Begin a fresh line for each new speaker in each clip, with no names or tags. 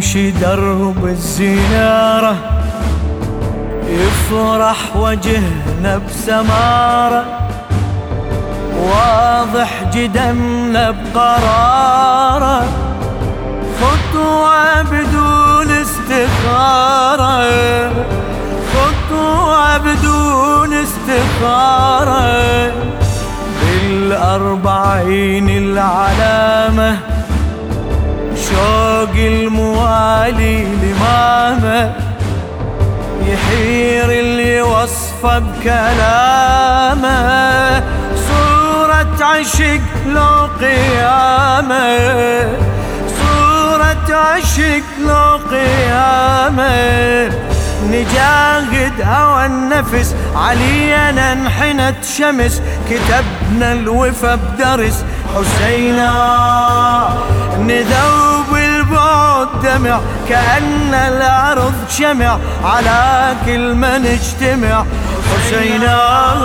نمشي درب الزيارة يفرح وجهنا بسمارة، واضح جدمنا بقرارة، خطوة بدون استخارة، خطوة بدون استخارة، بالأربعين العلامة، شوق الموالي لمامة، يحير اللي وصفه بكلامه، صورة عشق لو قيامة، صورة عشق لو قيامة، نجاهد هوى النفس علينا انحنت شمس، كتبنا الوفا بدرس حسينا، نذوب البعد دمع كأن الأرض شمع، على كلمة نجتمع حسينا.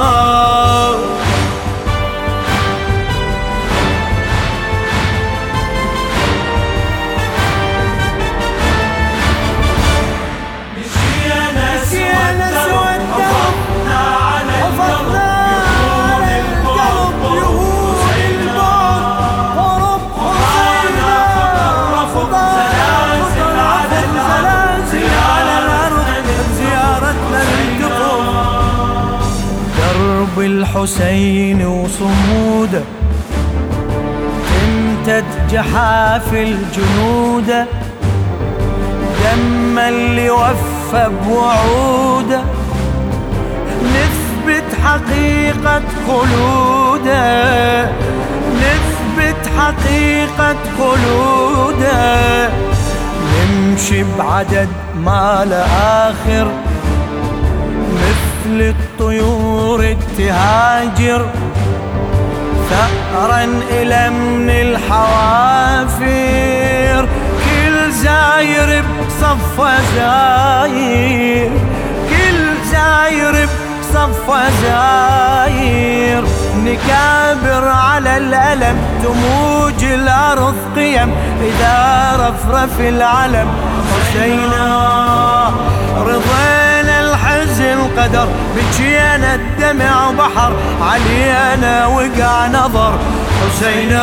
الحسين وصموده تمتد جحافل جنوده، دم اللي وفى بوعوده، نثبت حقيقة خلوده، نثبت حقيقة خلوده، نمشي بعدد ما لآخر، مثل الطيور تهاجر، ثأرا إلى من الحوافر، كل زاير بصفه زاير، كل زاير بصفه زاير، نكابر على الألم تموج الأرض قيم، إذا رفرف العلم حسينا، رضينا الحزن قدر، بجينا الدمع بحر، علينا وقع نظر حسينا.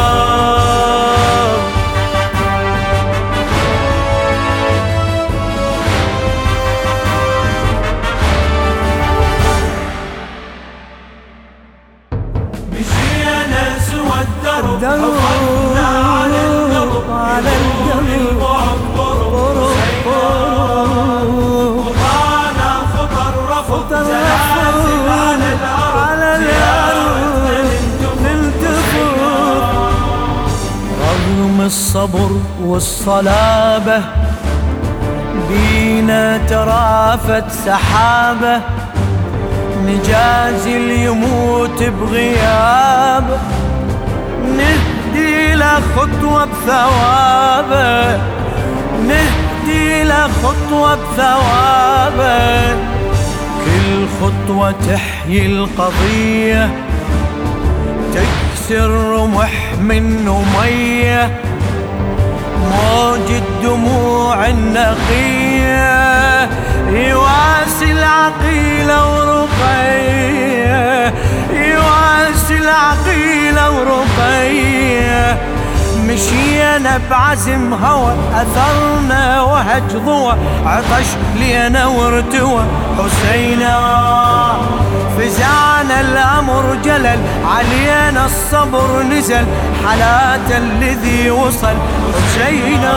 مشينا سوى الدرب، حفظنا على القلب، على القلب خطانا خطى الرفض، زلازل على الأرض نلتفت،
رغم الصبر والصلابة بينا ترافت سحابة، نجازي اللي يموت بغيابه، نهدي له خطوة بثوابه، نهدي له خطوة بثوابه، كل خطوة تحيي القضية، تكسر رمح منه مية، موج الدموع النقية، يواسي العقيلة ورقية، يواسي العقيلة ورقية، مشينا بعزم هوى، أثرنا وهج ضوى، عطش لينا وارتوى حسينا، فزعنا الأمر جلل، علينا الصبر نزل، حالات الذي وصل حسينا.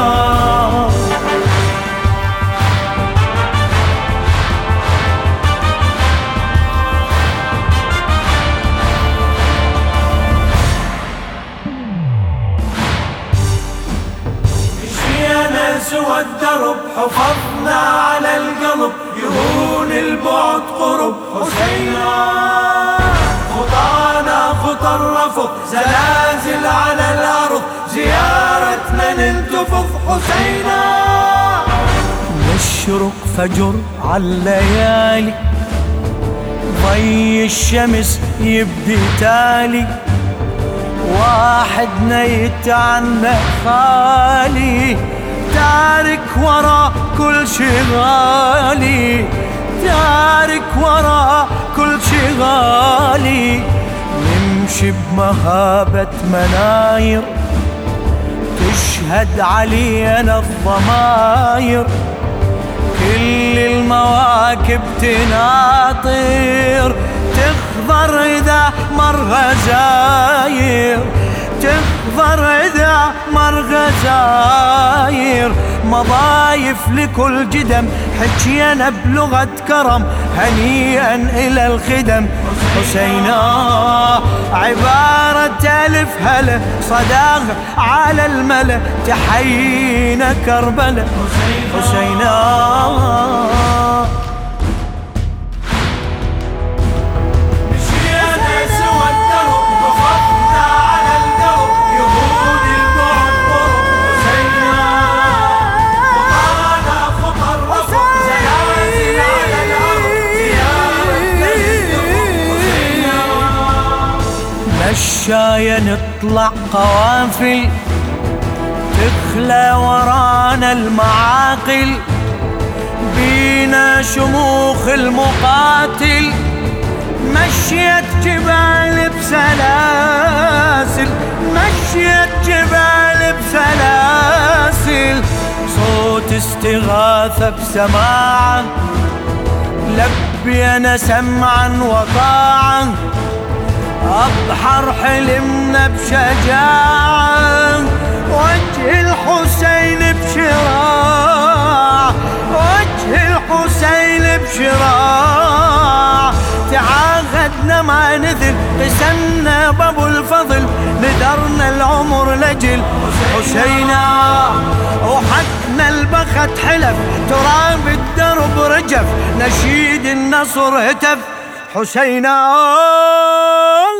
سوى الدرب، حفظنا على القلب، يهون البعد قرب حسينا، خطانا خطى الرفض، زلازل على الأرض، زيارتنا ننتفض حسينا،
نشرق فجر عالليالي، ضي الشمس يبدي تالي، واحدنا يتعنى خالي، تارك انشغالي، تارك ورا كل شغالي، نمشي بمهابة مناير تشهد علينا الضماير، كل المواكب تناطر تخضر إذا مر غزاير، تخضر إذا مر غزاير، مضايف لكل جدم حكينا بلغة كرم، هنيئا إلى الخدم. حسينا عبارة ألف هلا صداقة على الملا، تحيينا كربلا. حسينا مشايا نطلع قوافل تخلى ورانا المعاقل، بينا شموخ المقاتل، مشيت جبال بسلاسل، مشيت جبال بسلاسل، صوت استغاثة بسماعة لبينا سمعا وطاعة، أبحر حلمنا بشجاعة، وجه الحسين بشراع، وجه الحسين بشراع، تعاهدنا ما نذل، قسمنا بابو الفضل، نذرنا العمر لجل. حسينا وحدنا البخت حلف، تراب الدرب رجف، نشيد النصر هتف. حسينا